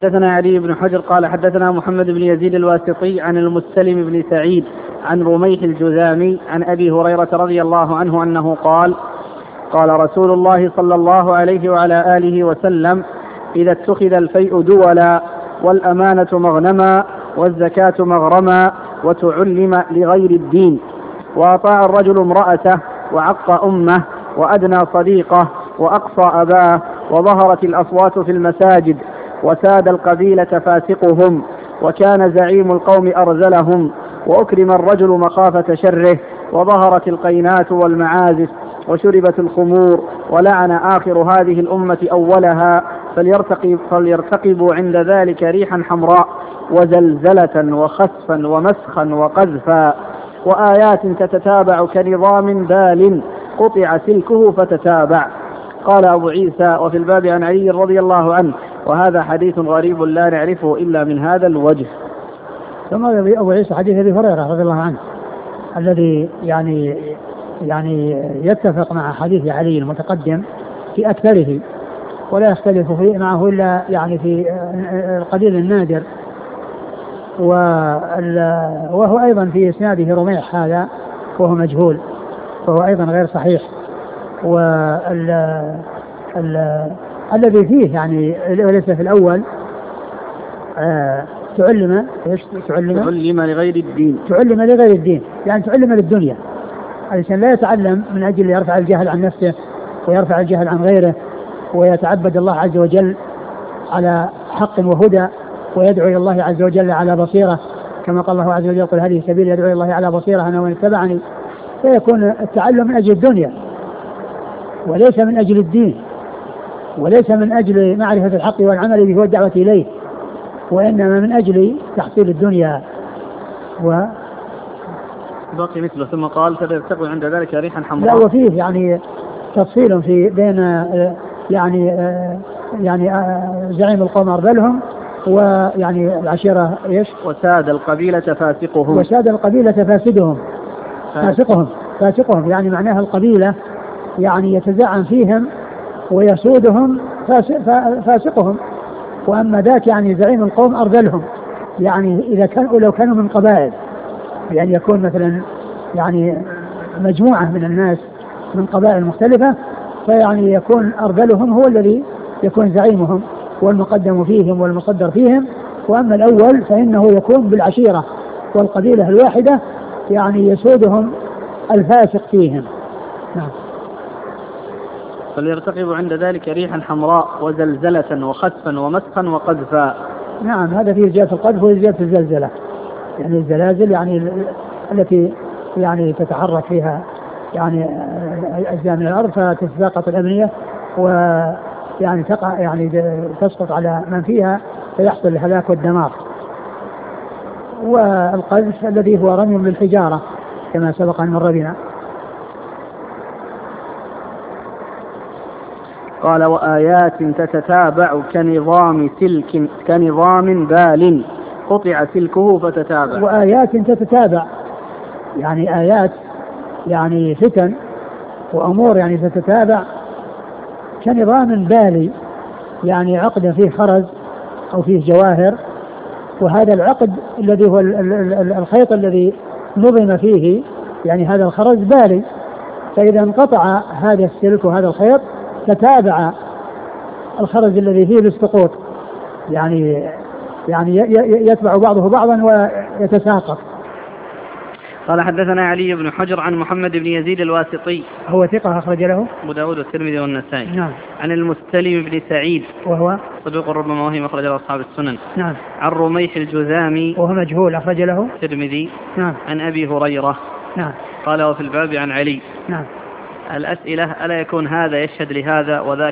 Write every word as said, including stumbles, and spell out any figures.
حدثنا علي بن حجر قال حدثنا محمد بن يزيد الواسطي عن المستلم بن سعيد عن رميح الجذامي عن أبي هريرة رضي الله عنه أنه قال قال رسول الله صلى الله عليه وعلى آله وسلم: إذا اتخذ الفيء دولا والأمانة مغنما والزكاة مغرما وتعلم لغير الدين وأطاع الرجل امرأته وعق أمه وأدنى صديقه وأقصى أباه وظهرت الأصوات في المساجد وساد القبيلة فاسقهم وكان زعيم القوم أرذلهم وأكرم الرجل مخافة شره وظهرت القينات والمعازف وشربت الخمور ولعن آخر هذه الأمة أولها فليرتقب فليرتقبوا عند ذلك ريحا حمراء وزلزلة وخسفا ومسخا وقذفا وآيات تتتابع كنظام بال قطع سلكه فتتابع. قال أبو عيسى: وفي الباب عن علي رضي الله عنه، وهذا حديث غريب لا نعرفه إلا من هذا الوجه. ثم أبو عيسى حديث أبي هريرة رضي الله عنه الذي يعني يعني يتفق مع حديث علي المتقدم في أكثره ولا يختلف فيه معه إلا يعني في القليل النادر، وهو أيضا في إسناده رميح هذا وهو مجهول فهو أيضا غير صحيح. والذي فيه يعني ليس في الأول آه تعلم تعلم تعلم لغير الدين تعلم لغير الدين يعني تعلم للدنيا، الإنسان لا يتعلم من أجل يرفع الجهل عن نفسه ويرفع الجهل عن غيره ويتعبد الله عز وجل على حق وهدى ويدعو إلى الله عز وجل على بصيرة، كما قال الله عز وجل: قل هذه سبيل يدعو إلى الله على بصيرة أنا ومن اتبعني. فيكون التعلم من أجل الدنيا وليس من أجل الدين وليس من أجل معرفة الحق والعمل به والدعوة إليه، وإنما من أجل تحصيل الدنيا. و باقي مثله. ثم قال: فليرتقوا عند ذلك ريحا حمراء. لا وفيه يعني تفصيل في بين يعني يعني زعيم القوم أرذلهم ويعني العشيرة إيش؟ وساد القبيلة فاسقهم. وساد القبيلة فاسدهم فاسقهم فاسقهم يعني معناها القبيلة يعني يتزعم فيهم ويسودهم فاسقهم. وأما ذاك يعني زعيم القوم أرذلهم يعني إذا كانوا لو كانوا من قبائل يعني يكون مثلا يعني مجموعة من الناس من قبائل مختلفة فيعني يكون أرذلهم هو الذي يكون زعيمهم والمقدم فيهم والمصدر فيهم. وأما الأول فإنه يكون بالعشيرة والقبيلة الواحدة يعني يسودهم الفاسق فيهم. نعم. فليرتقب عند ذلك ريحا حمراء وزلزلة وخسفا ومسخا وقذفا. نعم هذا فيه زيادة القذف وزيادة الزلزلة يعني الزلازل يعني التي يعني تتحرك فيها يعني أجزاء من الأرض فتتساقط الأبنية ويعني تقع يعني تسقط على من فيها فيحصل الهلاك والدمار. والقذف الذي هو رمي بالحجارة كما سبق أن مر بنا. قال: وآيات تتتابع كنظام سلك كنظام بال قطع سلكه فتتابع. وآيات تتتابع يعني آيات يعني فتن وأمور يعني تتتابع كنظام بالي يعني عقد فيه خرز أو فيه جواهر، وهذا العقد الذي هو الخيط الذي نظم فيه يعني هذا الخرز بالي، فإذا انقطع هذا السلك وهذا الخيط تتابع الخرز الذي فيه السقوط يعني يعني يتبع بعضه بعضا ويتساقط. قال: حدثنا علي بن حجر عن محمد بن يزيد الواسطي هو ثقة أخرج له أبو داود والترمذي والنسائي. نعم. عن المستلم بن سعيد وهو صدوق ربما وهم أخرج له أصحاب السنن. نعم. عن رميح الجذامي وهو مجهول أخرج له الترمذي. نعم. عن أبي هريرة. نعم. قال: وفي الباب عن علي. نعم. الأسئلة: ألا يكون هذا يشهد لهذا وذاك